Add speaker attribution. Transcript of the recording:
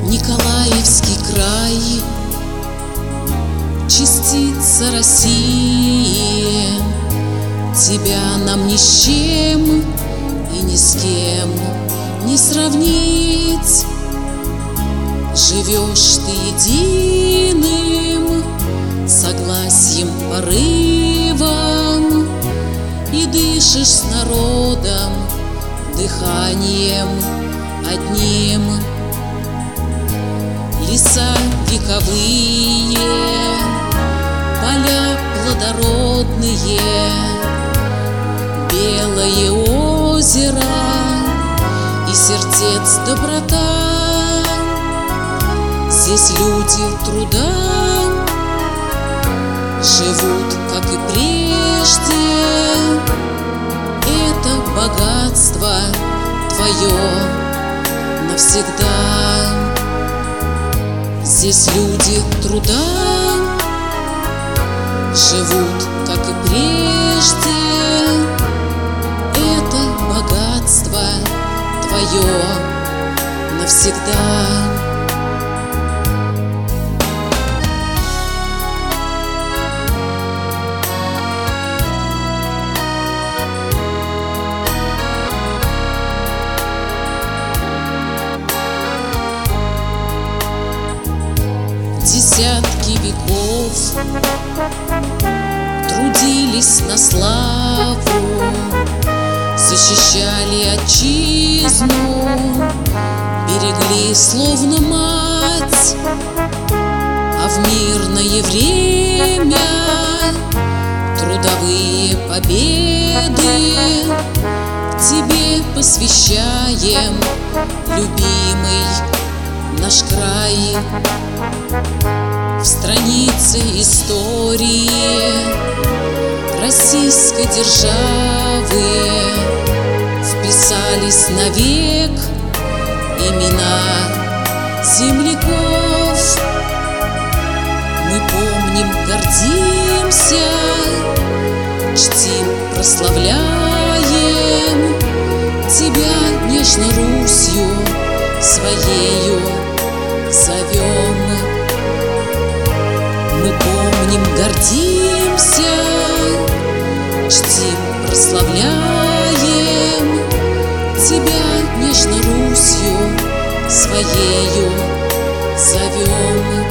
Speaker 1: Николаевский край, частица России, тебя нам ни с чем и ни с кем не сравнить. Живешь ты единым согласием, порывом, и дышишь с народом дыханием одним. Леса вековые, поля плодородные, белое озеро и сердец доброта. Здесь люди труда живут, как и прежде. Это богатство твое навсегда. Здесь люди труда живут, как и прежде. Это богатство твое навсегда. Десятки веков трудились на славу, защищали отчизну, берегли словно мать. А в мирное время трудовые победы тебе посвящаем, любимый наш край. В странице истории российской державы вписались навек имена земляков. Мы помним, гордимся, чтим, прославляем тебя нежно Русью своею зовем. Мы помним, гордимся, чтим, прославляем тебя нежно Русью своею зовем.